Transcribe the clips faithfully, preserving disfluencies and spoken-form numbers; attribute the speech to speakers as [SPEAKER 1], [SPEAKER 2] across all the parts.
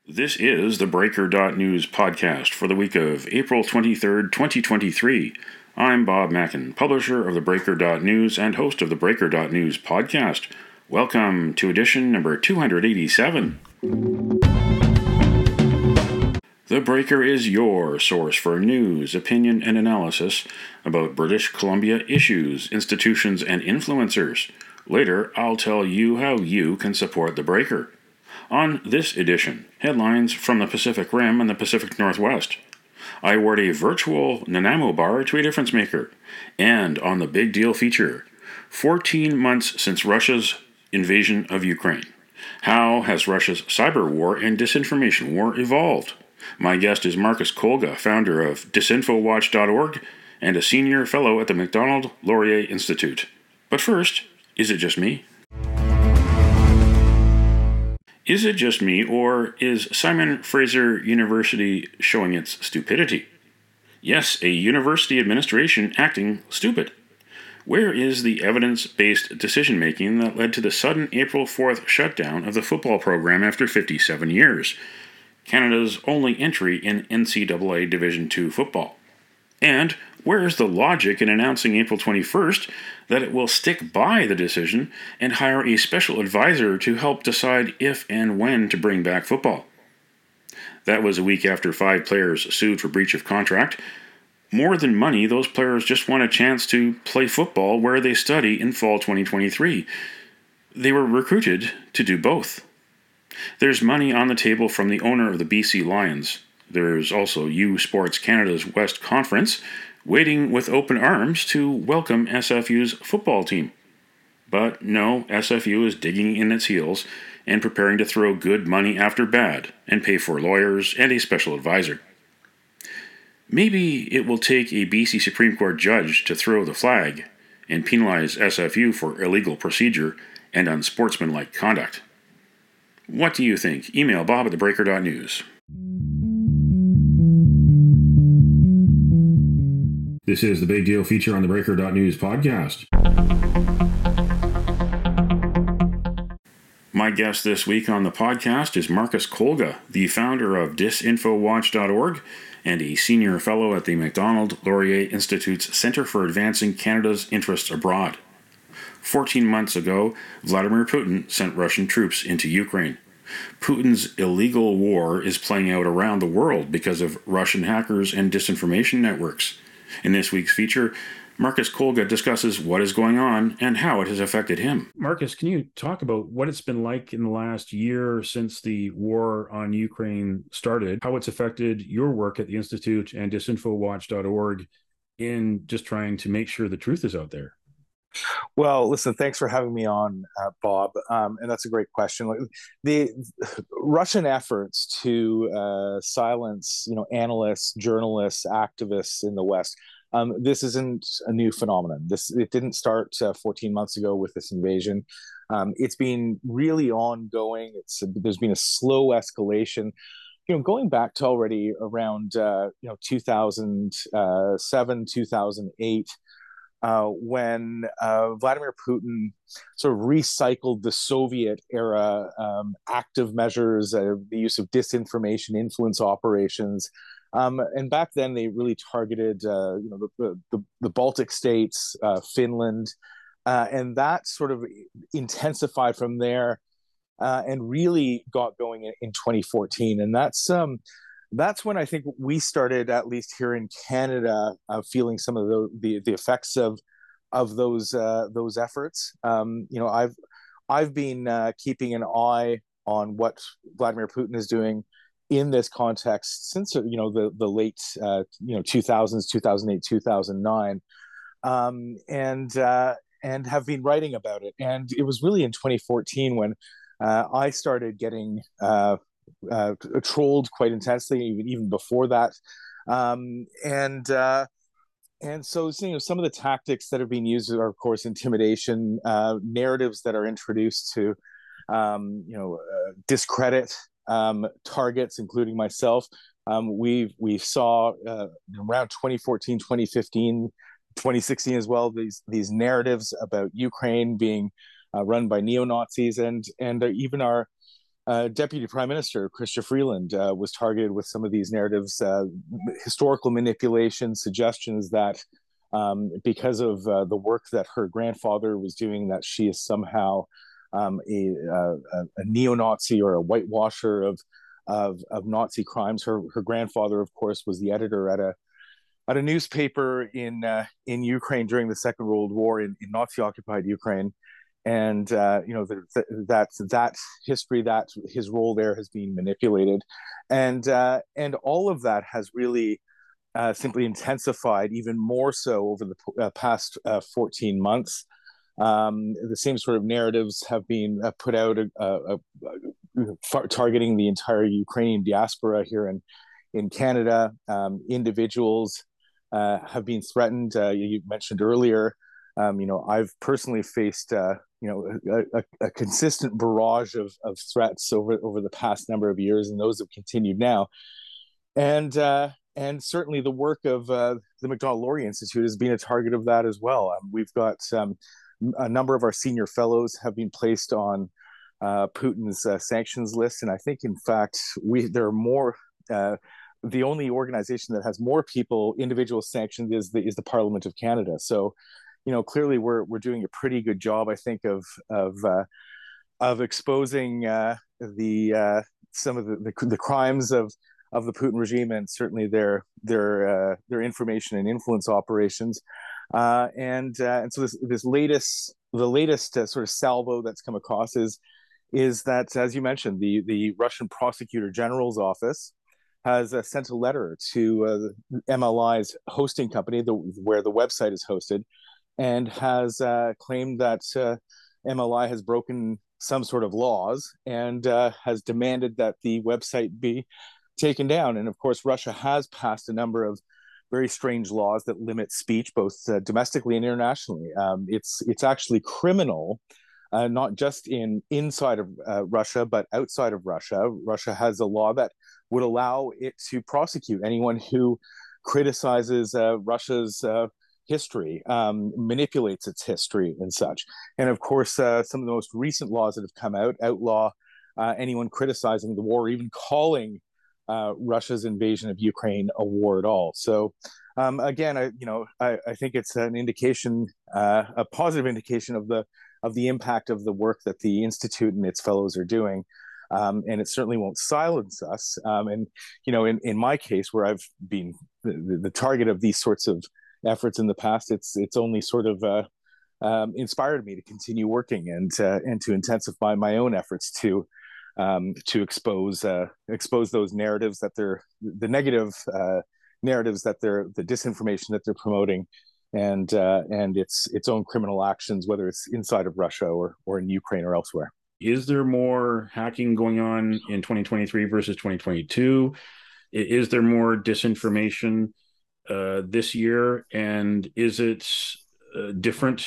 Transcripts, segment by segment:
[SPEAKER 1] This is the Breaker dot News podcast for the week of April twenty-third, twenty twenty-three. I'm Bob Mackin, publisher of the Breaker dot News and host of the Breaker dot News podcast. Welcome to edition number two eighty-seven. The Breaker is your source for news, opinion, and analysis about British Columbia issues, institutions, and influencers. Later, I'll tell you how you can support The Breaker. On this edition, headlines from the Pacific Rim and the Pacific Northwest. I award a virtual Nanaimo bar to a difference maker. And on the big deal feature, fourteen months since Russia's invasion of Ukraine. How has Russia's cyber war and disinformation war evolved? My guest is Marcus Kolga, founder of disinfowatch dot org and a senior fellow at the Macdonald-Laurier Institute. But first, is it just me? Is it just me, or is Simon Fraser University showing its stupidity? Yes, a university administration acting stupid. Where is the evidence-based decision-making that led to the sudden April fourth shutdown of the football program after fifty-seven years? Canada's only entry in N C double A Division two football. And where is the logic in announcing April twenty-first that it will stick by the decision and hire a special advisor to help decide if and when to bring back football? That was a week after five players sued for breach of contract. More than money, those players just want a chance to play football where they study in fall twenty twenty-three. They were recruited to do both. There's money on the table from the owner of the B C Lions. There's also U Sports Canada's West Conference, waiting with open arms to welcome S F U's football team. But no, S F U is digging in its heels and preparing to throw good money after bad and pay for lawyers and a special advisor. Maybe it will take a B C Supreme Court judge to throw the flag and penalize S F U for illegal procedure and unsportsmanlike conduct. What do you think? Email Bob at the Breaker dot News. This is the Big Deal feature on the Breaker dot News podcast. My guest this week on the podcast is Marcus Kolga, the founder of disinfowatch dot org and a senior fellow at the Macdonald-Laurier Institute's Centre for Advancing Canada's Interests Abroad. Fourteen months ago, Vladimir Putin sent Russian troops into Ukraine. Putin's illegal war is playing out around the world because of Russian hackers and disinformation networks. In this week's feature, Marcus Kolga discusses what is going on and how it has affected him. Marcus, can you talk about what it's been like in the last year since the war on Ukraine started, how it's affected your work at the Institute and disinfowatch dot org in just trying to make sure the truth is out there?
[SPEAKER 2] Well, listen, thanks for having me on, uh, Bob. Um, and that's a great question. Like, the Russian efforts to uh, silence, you know, analysts, journalists, activists in the West. Um, this isn't a new phenomenon. This it didn't start uh, fourteen months ago with this invasion. Um, it's been really ongoing. It's there's been a slow escalation. You know, going back to already around uh, you know two thousand seven, two thousand eight. Uh, when uh, Vladimir Putin sort of recycled the Soviet era um, active measures, uh, the use of disinformation, influence operations, um, and back then they really targeted, uh, you know, the, the, the Baltic states, uh, Finland, uh, and that sort of intensified from there, uh, and really got going in, in twenty fourteen, and that's um, that's when I think we started, at least here in Canada, uh, feeling some of the, the the effects of of those uh, those efforts. Um, you know, I've I've been uh, keeping an eye on what Vladimir Putin is doing in this context since you know the the late uh, you know two thousands, two thousand eight, two thousand nine, um, and uh, and have been writing about it. And it was really in twenty fourteen when uh, I started getting Uh, Uh, trolled quite intensely, even even before that, um, and uh, and so you know some of the tactics that have been used are, of course, intimidation, uh, narratives that are introduced to um, you know uh, discredit um, targets, including myself. Um, we we saw uh, around twenty fourteen, twenty fifteen, twenty sixteen as well these these narratives about Ukraine being uh, run by neo-Nazis, and and even our uh, Deputy Prime Minister Chrystia Freeland uh, was targeted with some of these narratives, uh, historical manipulations, suggestions that um, because of uh, the work that her grandfather was doing, that she is somehow um, a, a, a neo-Nazi or a whitewasher of, of of Nazi crimes. Her her grandfather, of course, was the editor at a at a newspaper in uh, in Ukraine during the Second World War in, in Nazi-occupied Ukraine, and uh, you know the, the, that that history, that his role there has been manipulated, and uh, and all of that has really uh, simply intensified even more so over the uh, past uh, fourteen months. Um, the same sort of narratives have been uh, put out, uh, uh, uh, targeting the entire Ukrainian diaspora here in in Canada. Um, individuals uh, have been threatened. Uh, you mentioned earlier. Um, you know, I've personally faced uh, you know a, a, a consistent barrage of of threats over over the past number of years, and those have continued now. And uh, and certainly the work of uh, the Macdonald-Laurier Institute has been a target of that as well. Um, we've got um, a number of our senior fellows have been placed on uh, Putin's uh, sanctions list, and I think, in fact, we there are more. Uh, the only organization that has more people, individual sanctioned, is the is the Parliament of Canada. So, you know, clearly we're we're doing a pretty good job, I think, of of uh, of exposing uh, the uh, some of the, the the crimes of of the Putin regime, and certainly their their uh, their information and influence operations. Uh, and uh, and so this this latest the latest uh, sort of salvo that's come across is is that, as you mentioned, the the Russian Prosecutor General's office has uh, sent a letter to uh, M L I's hosting company, the, where the website is hosted, and has uh, claimed that uh, M L I has broken some sort of laws, and uh, has demanded that the website be taken down. And of course, Russia has passed a number of very strange laws that limit speech, both uh, domestically and internationally. Um, it's it's actually criminal, uh, not just in inside of uh, Russia, but outside of Russia. Russia has a law that would allow it to prosecute anyone who criticizes uh, Russia's uh, history, um, manipulates its history, and such. And of course, uh, some of the most recent laws that have come out outlaw uh, anyone criticizing the war, even calling Uh, Russia's invasion of Ukraine a war at all. So, um, again, I, you know, I, I think it's an indication, uh, a positive indication of the of the impact of the work that the Institute and its fellows are doing, um, and it certainly won't silence us. Um, and you know, in in my case, where I've been the, the target of these sorts of efforts in the past, it's it's only sort of uh, um, inspired me to continue working and uh, and to intensify my own efforts to. Um, to expose uh, expose those narratives that they're the negative uh, narratives that they're the disinformation that they're promoting, and uh, and its its own criminal actions, whether it's inside of Russia or or in Ukraine or elsewhere.
[SPEAKER 1] Is there more hacking going on in twenty twenty-three versus twenty twenty-two? Is there more disinformation uh, this year, and is it uh, different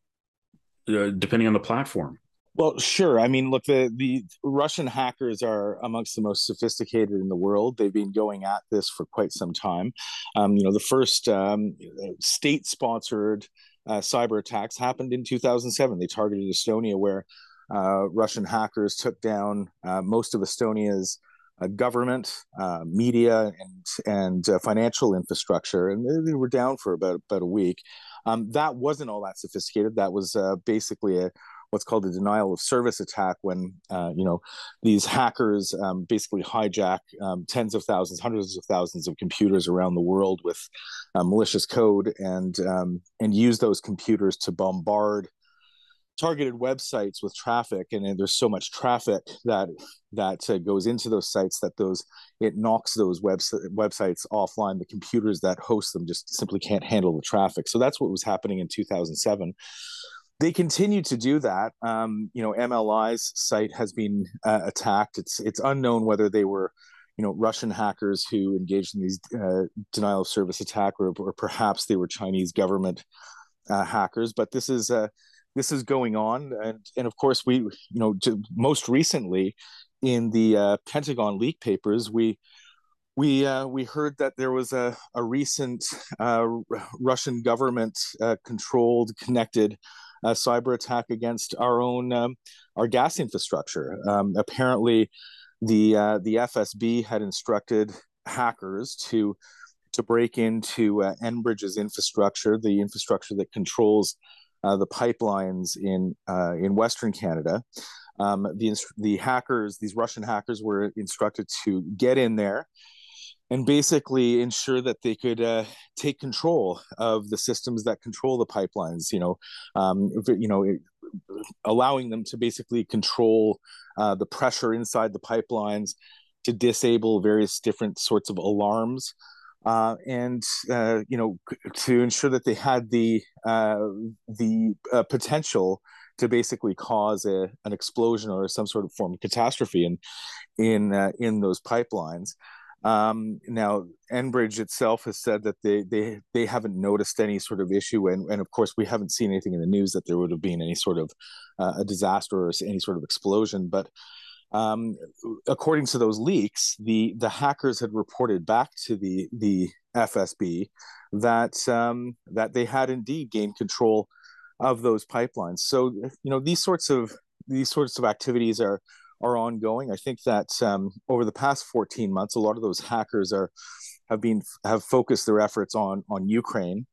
[SPEAKER 1] uh, depending on the platform?
[SPEAKER 2] Well, sure. I mean, look, the, the Russian hackers are amongst the most sophisticated in the world. They've been going at this for quite some time. Um, you know, the first um, state-sponsored uh, cyber attacks happened in two thousand seven. They targeted Estonia, where uh, Russian hackers took down uh, most of Estonia's uh, government, uh, media, and and uh, financial infrastructure, and they, they were down for about about a week. Um, that wasn't all that sophisticated. That was uh, basically a what's called a denial of service attack, when uh, you know these hackers um, basically hijack um, tens of thousands, hundreds of thousands of computers around the world with uh, malicious code, and um, and use those computers to bombard targeted websites with traffic. And, and there's so much traffic that that uh, goes into those sites that those it knocks those webs- websites offline. The computers that host them just simply can't handle the traffic. So that's what was happening in two thousand seven. They continue to do that. Um, you know, M L I's site has been uh, attacked. It's it's unknown whether they were, you know, Russian hackers who engaged in these uh, denial of service attack, or, or perhaps they were Chinese government uh, hackers. But this is uh, this is going on, and and of course we, you know, most recently in the uh, Pentagon leak papers, we. We uh, we heard that there was a a recent uh, Russian government uh, controlled, connected a cyber attack against our own um, our gas infrastructure. Um, apparently, the uh, the F S B had instructed hackers to to break into uh, Enbridge's infrastructure, the infrastructure that controls uh, the pipelines in uh, in Western Canada. Um, the the hackers, these Russian hackers, were instructed to get in there and basically ensure that they could uh, take control of the systems that control the pipelines. You know, um, you know, allowing them to basically control uh, the pressure inside the pipelines, to disable various different sorts of alarms, uh, and uh, you know, to ensure that they had the uh, the uh, potential to basically cause a, an explosion or some sort of form of catastrophe in in uh, in those pipelines. Um, now, Enbridge itself has said that they they they haven't noticed any sort of issue, and and of course we haven't seen anything in the news that there would have been any sort of uh, a disaster or any sort of explosion. But um, according to those leaks, the the hackers had reported back to the the F S B that um, that they had indeed gained control of those pipelines. So you know, these sorts of these sorts of activities are are ongoing. I think that um, over the past fourteen months, a lot of those hackers are have been have focused their efforts on on Ukraine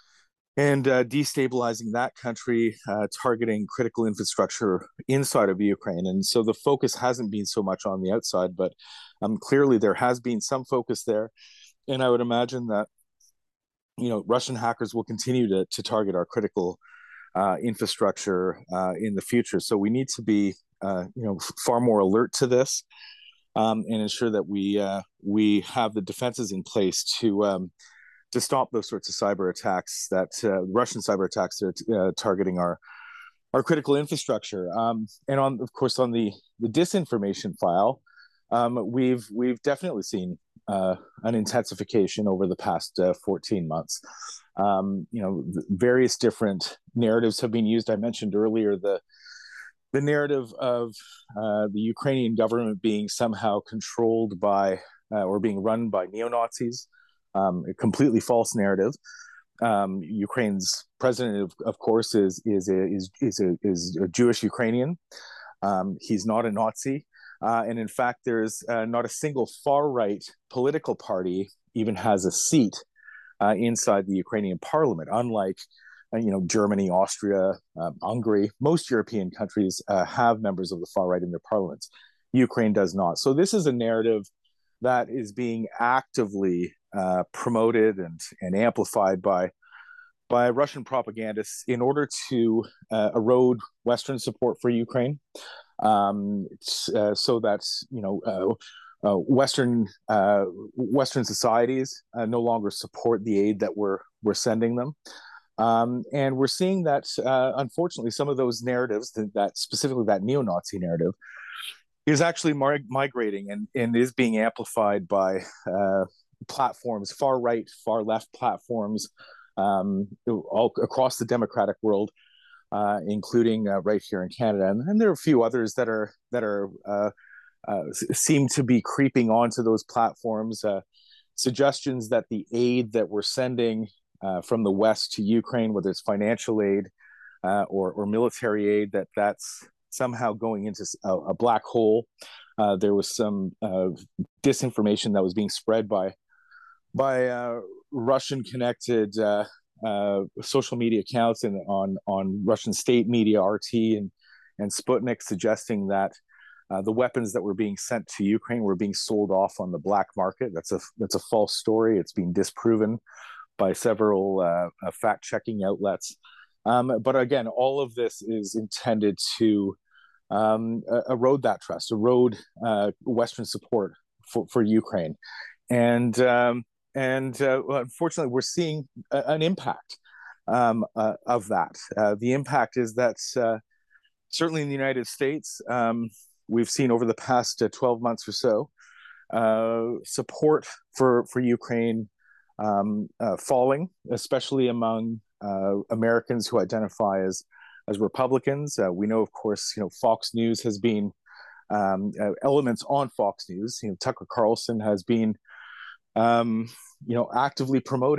[SPEAKER 2] and uh, destabilizing that country, uh, targeting critical infrastructure inside of Ukraine. And so the focus hasn't been so much on the outside, but um, clearly there has been some focus there. And I would imagine that you know Russian hackers will continue to to target our critical uh, infrastructure uh, in the future. So we need to be uh, you know far more alert to this, um, and ensure that we uh, we have the defenses in place to um, to stop those sorts of cyber attacks, that uh, Russian cyber attacks that are uh, targeting our our critical infrastructure. Um, and on, of course, on the the disinformation file, um, we've we've definitely seen uh, an intensification over the past uh, fourteen months. Um, you know, various different narratives have been used. I mentioned earlier the the narrative of uh, the Ukrainian government being somehow controlled by uh, or being run by neo-Nazis, um, a completely false narrative. Um, Ukraine's president, of, of course, is is a, is is a, is a Jewish Ukrainian. Um, he's not a Nazi, uh, and in fact, there's uh, not a single far-right political party even has a seat uh, inside the Ukrainian parliament. Unlike uh, you know Germany, Austria, um, Hungary, most European countries uh, have members of the far right in their parliaments. Ukraine does not. So this is a narrative that is being actively uh, promoted and and amplified by by Russian propagandists in order to uh, erode Western support for Ukraine, um, uh, so that you know uh, uh, Western uh, Western societies uh, no longer support the aid that we're we're sending them. Um, and we're seeing that, uh, unfortunately, some of those narratives, that, that specifically that neo-Nazi narrative, is actually mar- migrating and, and is being amplified by uh, platforms, far right, far left platforms, um, all across the democratic world, uh, including uh, right here in Canada. And, and there are a few others that are that are uh, uh, seem to be creeping onto those platforms. Uh, suggestions that the aid that we're sending uh, from the West to Ukraine, whether it's financial aid uh, or, or military aid, that that's somehow going into a, a black hole. Uh, there was some uh, disinformation that was being spread by by uh, Russian-connected uh, uh, social media accounts and on on Russian state media, R T and and Sputnik, suggesting that uh, the weapons that were being sent to Ukraine were being sold off on the black market. That's a that's a false story. It's been disproven by several uh, uh, fact-checking outlets. Um, but again, all of this is intended to um, erode that trust, erode uh, Western support for, for Ukraine, and um, and uh, unfortunately, we're seeing a, an impact um, uh, of that. Uh, the impact is that uh, certainly in the United States, um, we've seen over the past uh, twelve months or so uh, support for for Ukraine um, uh, falling, especially among uh, Americans who identify as as Republicans. Uh, we know, of course, you know, Fox News has been um, uh, elements on Fox News. You know, Tucker Carlson has been, um, you know, actively promoting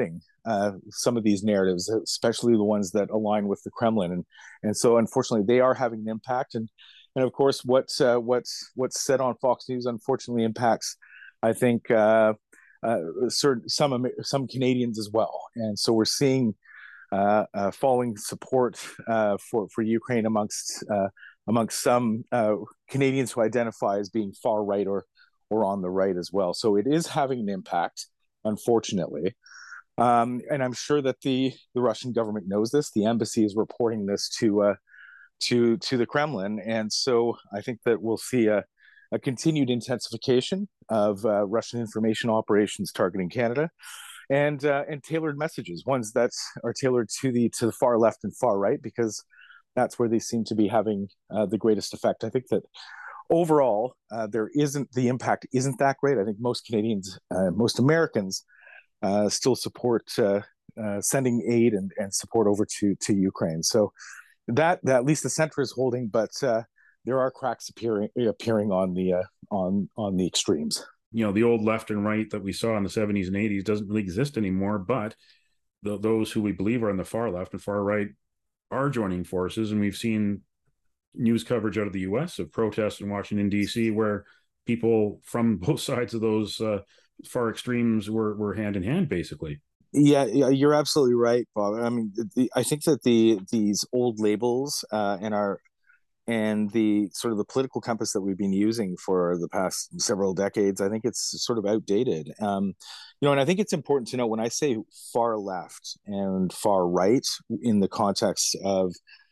[SPEAKER 2] uh, some of these narratives, especially the ones that align with the Kremlin, and and so unfortunately they are having an impact. And and of course, what's uh, what's what's said on Fox News unfortunately impacts, I think, uh, uh, certain some some Canadians as well. And so we're seeing uh, uh, falling support uh, for for Ukraine amongst uh, amongst some uh, Canadians who identify as being far right or or on the right as well. So it is having an impact, unfortunately. Um, and I'm sure that the the Russian government knows this. The embassy is reporting this to uh, to to the Kremlin, and so I think that we'll see a, a continued intensification of uh, Russian information operations targeting Canada, and uh, and tailored messages, ones that are tailored to the to the far left and far right, because that's where they seem to be having uh, the greatest effect. I think that overall, uh, there isn't the impact isn't that great. I think most Canadians, uh, most Americans, uh, still support uh, uh, sending aid and, and support over to to Ukraine. So that, that at least the center is holding, but uh, there are cracks appearing appearing on the uh, on on the extremes.
[SPEAKER 1] You know, the old left and right that we saw in the seventies and eighties doesn't really exist anymore. But the, those who we believe are on the far left and far right are joining forces, and we've seen news coverage out of the U S of protests in Washington, D C, where people from both sides of those uh, far extremes were, were hand in hand, basically.
[SPEAKER 2] Yeah, yeah, you're absolutely right, Bob. I mean, the, I think that the these old labels uh, and our and the sort of the political compass that we've been using for the past several decades, I think it's sort of outdated. Um, you know, and I think it's important to know when I say far left and far right in the context of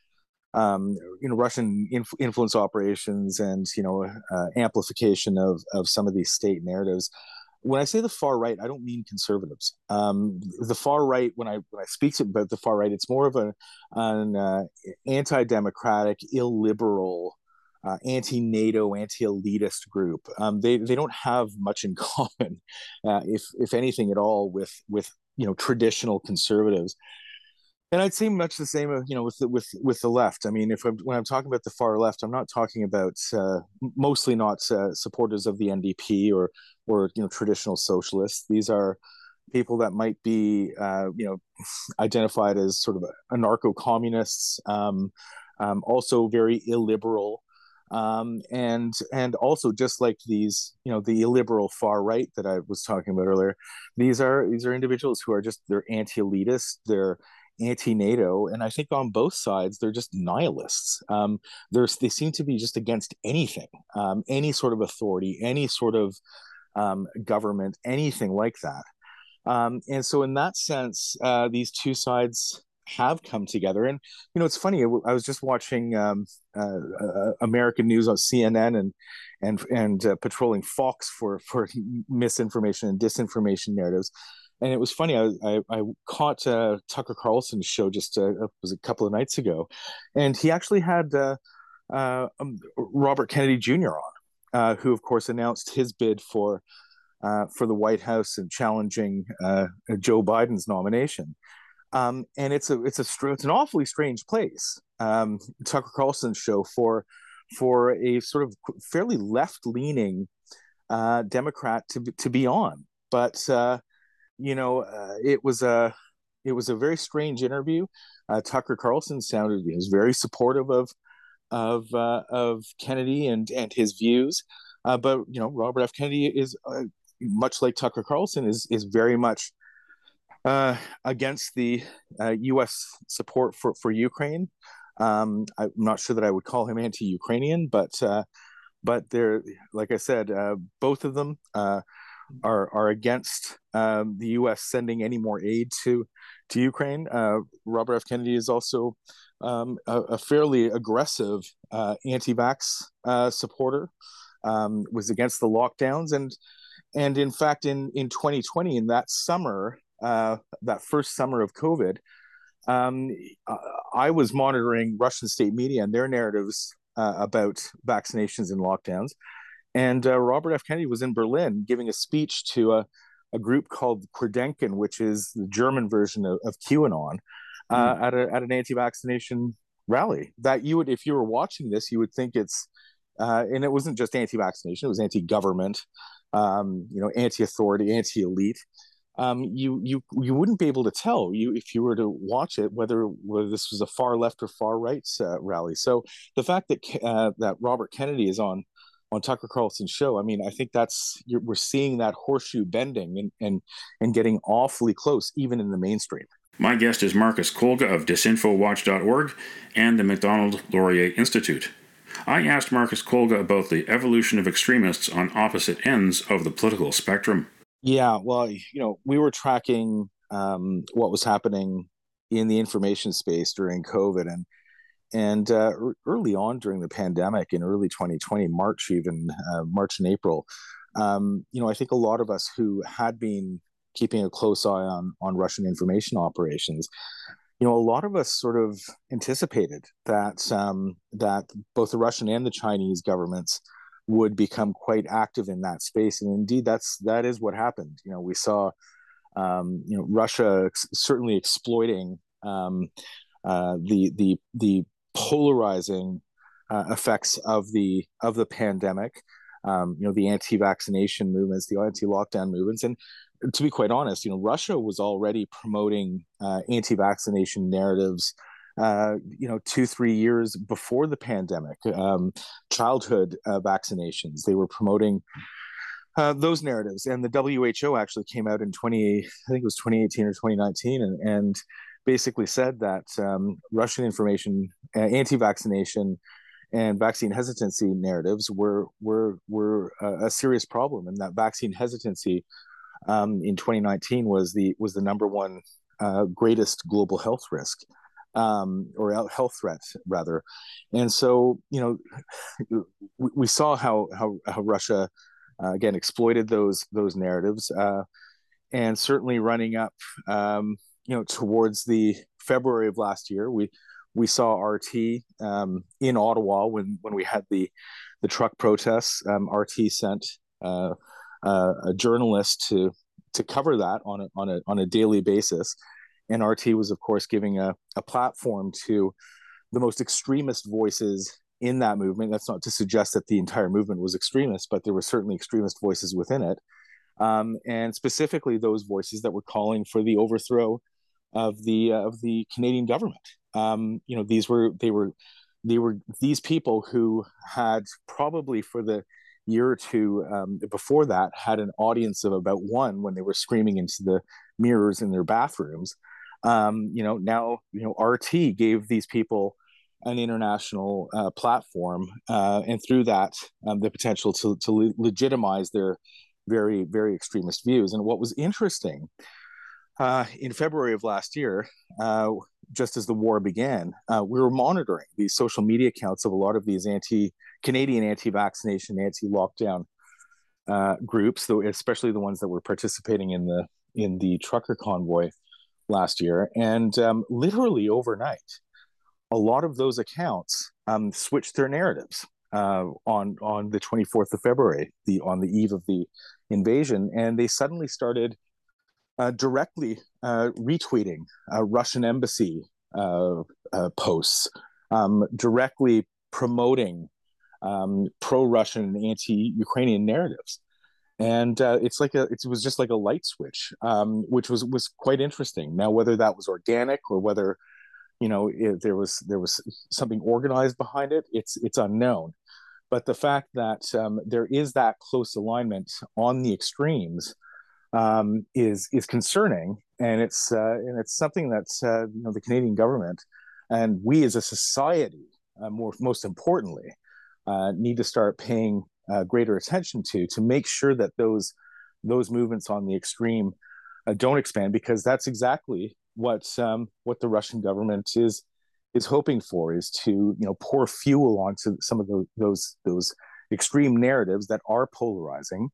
[SPEAKER 2] um, you know, Russian inf- influence operations and, you know, uh, amplification of of some of these state narratives. When I say the far right, I don't mean conservatives. Um, the far right, when I when I speak about the far right, it's more of a, an uh, anti-democratic, illiberal, uh, anti-NATO, anti-elitist group. Um, they they don't have much in common, uh, if if anything at all, with with you know traditional conservatives. And I'd say much the same, uh, you know, with the, with with the left. I mean, if I'm, when I'm talking about the far left, I'm not talking about uh, mostly not uh, supporters of the N D P or or you know traditional socialists. These are people that might be uh, you know identified as sort of anarcho-communists, um, um, also very illiberal, um, and and also just like these, you know, the illiberal far right that I was talking about earlier. These are these are individuals who are just they're anti-elitist. They're anti-NATO, and I think on both sides they're just nihilists. Um, there's they seem to be just against anything, um, any sort of authority, any sort of um, government, anything like that. Um, and so, in that sense, uh, these two sides have come together. And you know, it's funny. I was just watching um, uh, uh, American news on C N N and and and uh, patrolling Fox for for misinformation and disinformation narratives. And it was funny. I I, I caught uh, Tucker Carlson's show just uh, it was a couple of nights ago, and he actually had uh, uh, um, Robert Kennedy Junior on, uh, who of course announced his bid for uh, for the White House and challenging uh, Joe Biden's nomination. Um, and it's a it's a it's an awfully strange place, um, Tucker Carlson's show for for a sort of fairly left leaning uh, Democrat to to be on, but. Uh, you know, uh, it was a it was a very strange interview. Uh, Tucker Carlson sounded he was very supportive of of uh, of Kennedy and and his views, uh, but you know, Robert F. Kennedy is uh, much like Tucker Carlson is is very much uh, against the uh, U S support for for Ukraine. Um, I'm not sure that I would call him anti-Ukrainian, but uh, but they're like I said, uh, both of them. Uh, are are against um, the U S sending any more aid to to Ukraine. Uh, Robert F. Kennedy is also um, a, a fairly aggressive uh, anti-vax uh, supporter. Um, was against the lockdowns, and and in fact, in in twenty twenty, in that summer, uh, that first summer of COVID, um, I was monitoring Russian state media and their narratives uh, about vaccinations and lockdowns. And uh, Robert F. Kennedy was in Berlin giving a speech to a, a group called Querdenken, which is the German version of, of QAnon, uh, mm. at, a, at an anti-vaccination rally. That you would, if you were watching this, you would think it's, uh, and it wasn't just anti-vaccination; it was anti-government, um, you know, anti-authority, anti-elite. um, you you you wouldn't be able to tell you if you were to watch it whether whether this was a far left or far right uh, rally. So the fact that uh, that Robert Kennedy is on on Tucker Carlson's show, I mean, I think that's you're, we're seeing that horseshoe bending and and and getting awfully close, even in the mainstream.
[SPEAKER 1] My guest is Marcus Kolga of disinfowatch dot org and the Macdonald Laurier Institute. I asked Marcus Kolga about the evolution of extremists on opposite ends of the political spectrum.
[SPEAKER 2] Yeah, well, you know, we were tracking um, what was happening in the information space during COVID, and and uh, early on during the pandemic in early twenty twenty, March even uh, March and April. Um, you know, I think a lot of us who had been keeping a close eye on on Russian information operations, you know, a lot of us sort of anticipated that um, that both the Russian and the Chinese governments would become quite active in that space, and indeed, that's that is what happened. You know, we saw, um, you know, Russia ex- certainly exploiting um, uh, the the the polarizing uh, effects of the of the pandemic. Um, you know, the anti-vaccination movements, the anti-lockdown movements, and to be quite honest, you know, Russia was already promoting uh, anti-vaccination narratives, uh, you know, two, three years before the pandemic. Um, childhood uh, vaccinations, they were promoting uh, those narratives, and the W H O actually came out in twenty, I think it was twenty eighteen or twenty nineteen, and, and basically said that um, Russian information, uh, anti-vaccination, and vaccine hesitancy narratives were were were a, a serious problem, and that vaccine hesitancy um, in twenty nineteen was the was the number one uh, greatest global health risk, um, or health threat rather. And so, you know, we, we saw how how, how Russia uh, again exploited those those narratives, uh, and certainly running up, um, you know, towards the February of last year, we we saw R T um, in Ottawa when when we had the the truck protests. Um, R T sent uh, uh, a journalist to to cover that on a, on a on a daily basis, and R T was of course giving a, a platform to the most extremist voices in that movement. That's not to suggest that the entire movement was extremist, but there were certainly extremist voices within it, um, and specifically those voices that were calling for the overthrow of the uh, of the Canadian government. Um, you know, these were they were they were these people who had probably for the year or two um, before that had an audience of about one when they were screaming into the mirrors in their bathrooms. Um, you know, now you know R T gave these people an international uh, platform, uh, and through that, um, the potential to to le- legitimize their very very extremist views. And what was interesting uh, in February of last year, uh, just as the war began, uh, we were monitoring these social media accounts of a lot of these anti Canadian anti vaccination, anti lockdown uh, groups, though, especially the ones that were participating in the in the trucker convoy last year. And um, literally overnight, a lot of those accounts um, switched their narratives uh, on on the twenty-fourth of February, the on the eve of the invasion, and they suddenly started uh, directly uh, retweeting uh, Russian embassy uh, uh, posts, um, directly promoting um, pro-Russian and anti-Ukrainian narratives. And uh, it's like a, it was just like a light switch, um, which was was quite interesting. Now, whether that was organic or whether you know it, there was there was something organized behind it, it's it's unknown. But the fact that um, there is that close alignment on the extremes um, is is concerning, and it's uh, and it's something that uh, you know the Canadian government and we as a society, uh, more most importantly, uh, need to start paying uh, greater attention to to make sure that those those movements on the extreme uh, don't expand, because that's exactly what um, what the Russian government is is hoping for, is to you know pour fuel onto some of the, those those extreme narratives that are polarizing,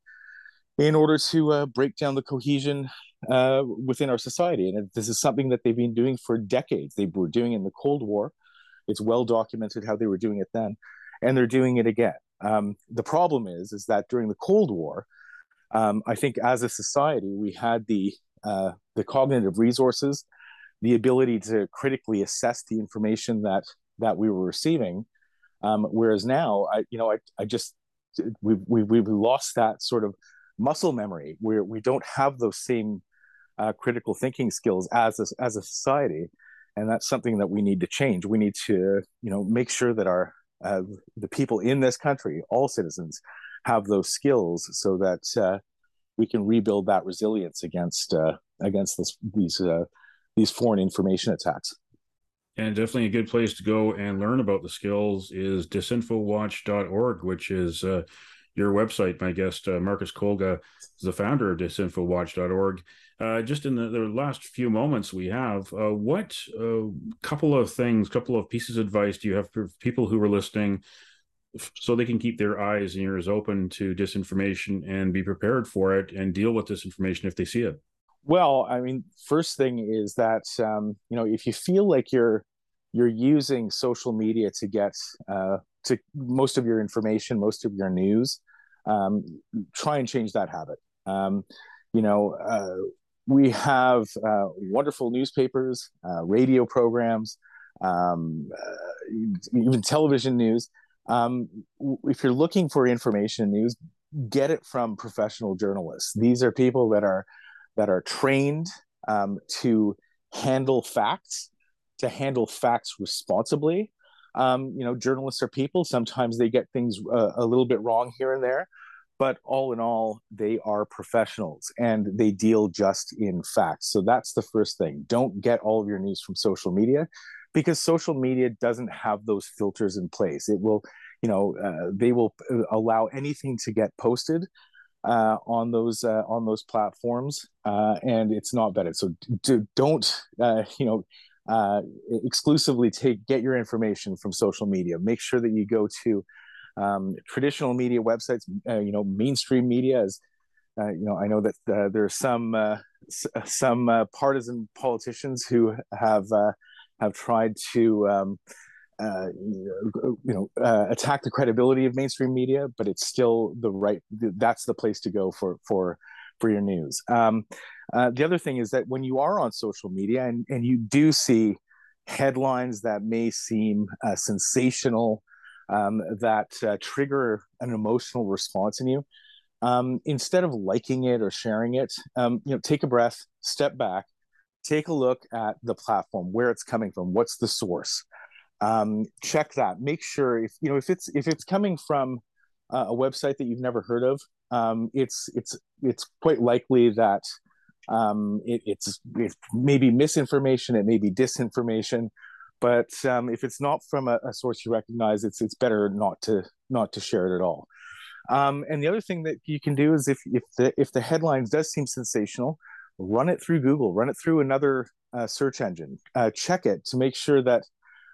[SPEAKER 2] in order to uh, break down the cohesion uh, within our society. And this is something that they've been doing for decades. They were doing it in the Cold War. It's well documented how they were doing it then, and they're doing it again. Um, the problem is, is that during the Cold War, um, I think as a society we had the uh, the cognitive resources, the ability to critically assess the information that that we were receiving. Um, whereas now, I you know I I just we've we've we've lost that sort of muscle memory where we don't have those same uh, critical thinking skills as a, as a society, and that's something that we need to change. We need to, you know, make sure that our uh, the people in this country, all citizens, have those skills so that uh, we can rebuild that resilience against uh, against this, these uh, these foreign information attacks.
[SPEAKER 1] And definitely a good place to go and learn about the skills is disinfowatch dot org, which is uh, your website. My guest, uh, Marcus Kolga, is the founder of disinfowatch dot org. Uh, just in the, the last few moments we have, uh, what uh, couple of things, couple of pieces of advice do you have for people who are listening so they can keep their eyes and ears open to disinformation and be prepared for it and deal with disinformation if they see it?
[SPEAKER 2] Well, I mean, first thing is that um, you know, if you feel like you're you're using social media to get uh, to most of your information, most of your news, um, try and change that habit. Um, you know, uh, we have uh, wonderful newspapers, uh, radio programs, um, uh, even television news. Um, if you're looking for information and news, get it from professional journalists. These are people that are that are trained um, to handle facts, to handle facts responsibly. Um, you know, journalists are people. Sometimes they get things uh, a little bit wrong here and there, but all in all, they are professionals and they deal just in facts. So that's the first thing. Don't get all of your news from social media, because social media doesn't have those filters in place. It will, you know, uh, they will allow anything to get posted uh, on those uh, on those platforms, uh, and it's not vetted. So do, don't uh, you know uh, exclusively take get your information from social media. Make sure that you go to um, traditional media websites. Uh, you know, mainstream media is. Uh, you know, I know that uh, there are some uh, s- some uh, partisan politicians who have uh, have tried to um, uh, you know, uh, attack the credibility of mainstream media, but it's still the right. That's the place to go for for for your news. Um, uh, the other thing is that when you are on social media and and you do see headlines that may seem uh, sensational, um, that uh, trigger an emotional response in you, um, instead of liking it or sharing it, um, you know, take a breath, step back, take a look at the platform, where it's coming from, what's the source. Um, check that. Make sure if you know if it's if it's coming from uh, a website that you've never heard of, um, it's it's it's quite likely that um, it, it's it may be misinformation, it may be disinformation, but um, if it's not from a, a source you recognize, it's it's better not to not to share it at all. Um, and the other thing that you can do is if if the if the headlines does seem sensational, run it through Google, run it through another uh, search engine, uh, check it to make sure that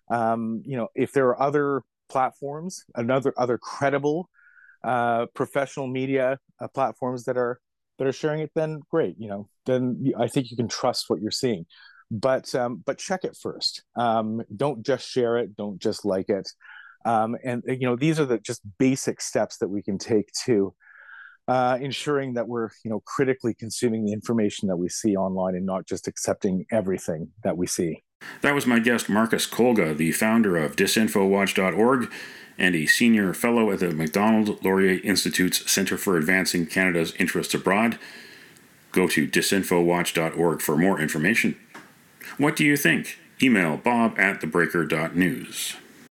[SPEAKER 2] um, you know, if there are other platforms, another other credible uh, professional media uh, platforms that are that are sharing it, then great. You know, then I think you can trust what you're seeing. But um, but check it first. Um, don't just share it. Don't just like it. Um, and you know, these are the just basic steps that we can take to uh, ensuring that we're, you know, critically consuming the information that we see online and not just accepting everything that we see.
[SPEAKER 1] That was my guest, Marcus Kolga, the founder of disinfowatch dot org and a senior fellow at the Macdonald Laurier Institute's Centre for Advancing Canada's Interests Abroad. Go to disinfowatch dot org for more information. What do you think? Email bob at the breaker dot news.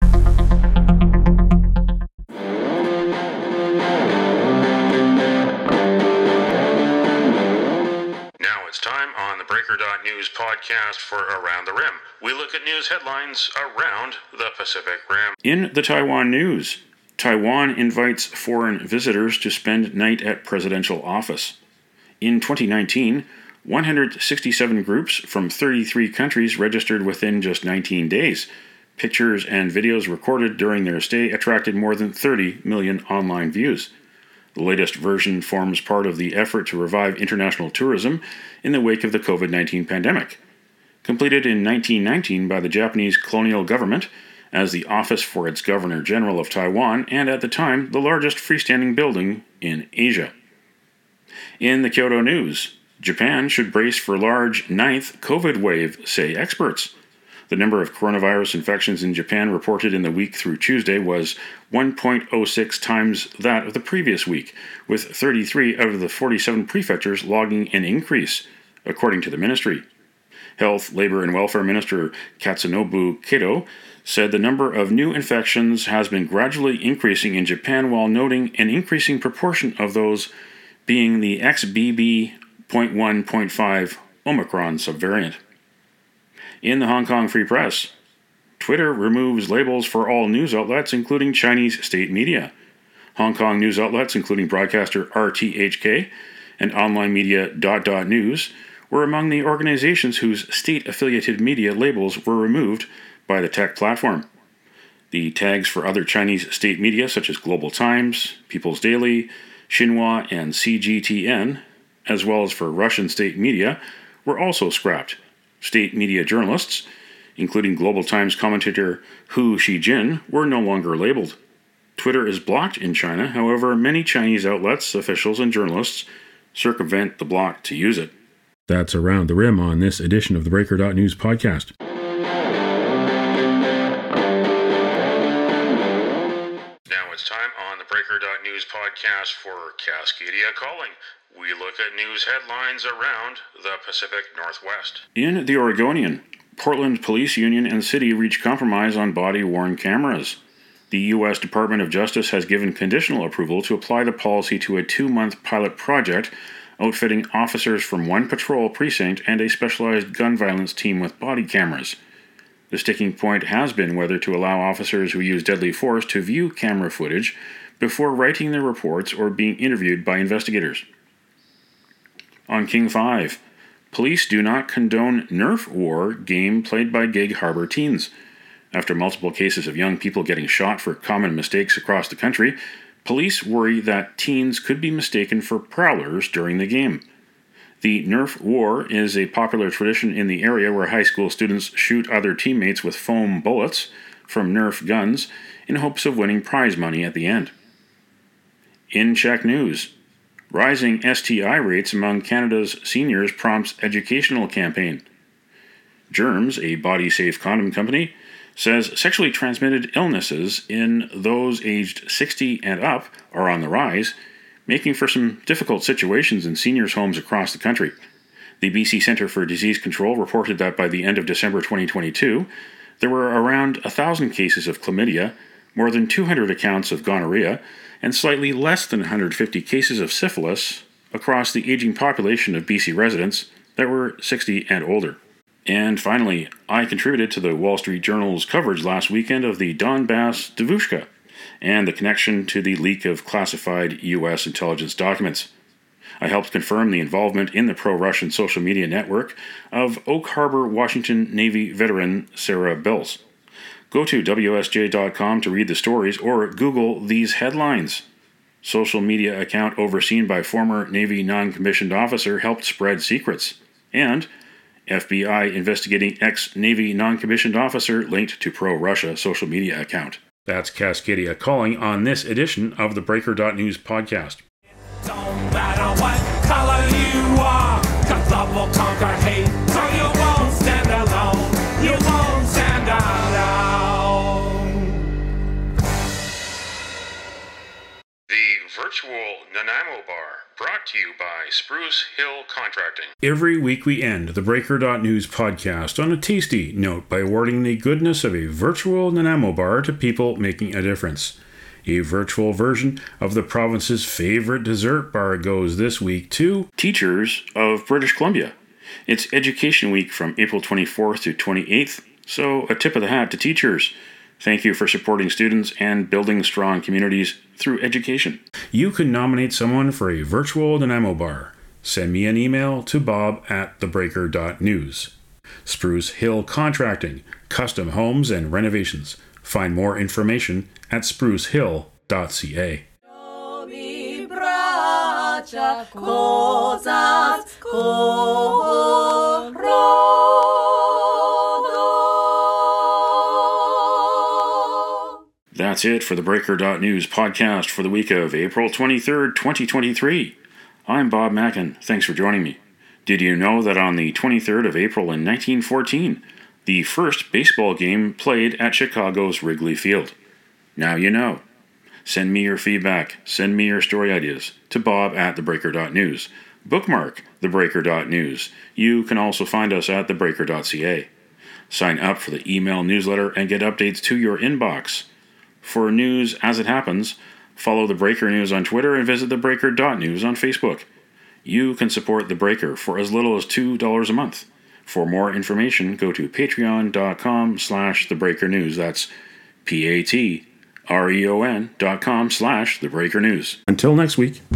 [SPEAKER 1] Time on the Breaker dot news podcast for Around the Rim. We look at news headlines around the Pacific Rim. In the Taiwan news, Taiwan invites foreign visitors to spend night at presidential office. In twenty nineteen, one hundred sixty-seven groups from thirty-three countries registered within just nineteen days. Pictures and videos recorded during their stay attracted more than thirty million online views. The latest version forms part of the effort to revive international tourism in the wake of the covid nineteen pandemic. Completed in nineteen nineteen by the Japanese colonial government as the Office for its Governor General of Taiwan, and at the time the largest freestanding building in Asia. In the Kyoto News, Japan should brace for large ninth COVID wave, say experts. The number of coronavirus infections in Japan reported in the week through Tuesday was one point oh six times that of the previous week, with thirty-three out of the forty-seven prefectures logging an increase, according to the ministry. Health, Labour and Welfare Minister Katsunobu Kato said the number of new infections has been gradually increasing in Japan, while noting an increasing proportion of those being the X B B point one point five Omicron subvariant. In the Hong Kong Free Press, Twitter removes labels for all news outlets, including Chinese state media. Hong Kong news outlets, including broadcaster R T H K and online media dot dot news, were among the organizations whose state-affiliated media labels were removed by the tech platform. The tags for other Chinese state media, such as Global Times, People's Daily, Xinhua, and C G T N, as well as for Russian state media, were also scrapped. State media journalists, including Global Times commentator Hu Xijin, were no longer labeled. Twitter is blocked in China, however, many Chinese outlets, officials, and journalists circumvent the block to use it. That's Around the Rim on this edition of the Breaker dot News podcast. Now it's time on the Breaker dot News podcast for Cascadia Calling. We look at news headlines around the Pacific Northwest. In the Oregonian, Portland Police Union and City reach compromise on body-worn cameras. The U S Department of Justice has given conditional approval to apply the policy to a two-month pilot project outfitting officers from one patrol precinct and a specialized gun violence team with body cameras. The sticking point has been whether to allow officers who use deadly force to view camera footage before writing their reports or being interviewed by investigators. On King five, police do not condone Nerf War game played by Gig Harbor teens. After multiple cases of young people getting shot for common mistakes across the country, police worry that teens could be mistaken for prowlers during the game. The Nerf War is a popular tradition in the area where high school students shoot other teammates with foam bullets from Nerf guns in hopes of winning prize money at the end. In Czech news, rising S T I rates among Canada's seniors prompts educational campaign. Germs, a body-safe condom company, says sexually transmitted illnesses in those aged sixty and up are on the rise, making for some difficult situations in seniors' homes across the country. The B C Centre for Disease Control reported that by the end of December twenty twenty-two, there were around one thousand cases of chlamydia, more than two hundred accounts of gonorrhea, and slightly less than one hundred fifty cases of syphilis across the aging population of B C residents that were sixty and older. And finally, I contributed to the Wall Street Journal's coverage last weekend of the Donbass Devushka and the connection to the leak of classified U S intelligence documents. I helped confirm the involvement in the pro-Russian social media network of Oak Harbor, Washington Navy veteran Sarah Bills. Go to W S J dot com to read the stories or Google these headlines. Social media account overseen by former Navy non-commissioned officer helped spread secrets. And F B I investigating ex-Navy non-commissioned officer linked to pro-Russia social media account. That's Cascadia Calling on this edition of the Breaker dot News podcast.
[SPEAKER 3] Don't matter what color you are, 'cause love will conquer hate, so you won't stand alone, you won't stand alone.
[SPEAKER 1] The virtual Nanaimo Bar, brought to you by Spruce Hill Contracting. Every week we end the Breaker dot News podcast on a tasty note by awarding the goodness of a virtual Nanaimo Bar to people making a difference. A virtual version of the province's favorite dessert bar goes this week to Teachers of British Columbia. It's Education Week from April twenty-fourth to twenty-eighth, so a tip of the hat to teachers. Thank you for supporting students and building strong communities through education. You can nominate someone for a virtual Nanaimo Bar. Send me an email to bob at the breaker dot news. Spruce Hill Contracting, custom homes and renovations. Find more information at spruce hill dot c a. That's it for the Breaker dot News podcast for the week of April twenty-third, twenty twenty-three. I'm Bob Mackin. Thanks for joining me. Did you know that on the twenty-third of April in nineteen fourteen, the first baseball game played at Chicago's Wrigley Field? Now you know. Send me your feedback. Send me your story ideas to bob at the breaker dot news. Bookmark the breaker dot news. You can also find us at the breaker dot c a. Sign up for the email newsletter and get updates to your inbox. For news as it happens, follow The Breaker News on Twitter and visit the breaker dot news on Facebook. You can support The Breaker for as little as two dollars a month. For more information, go to patreon.com slash thebreakernews. That's P-A-T-R-E-O-N dot com slash thebreakernews. Until next week.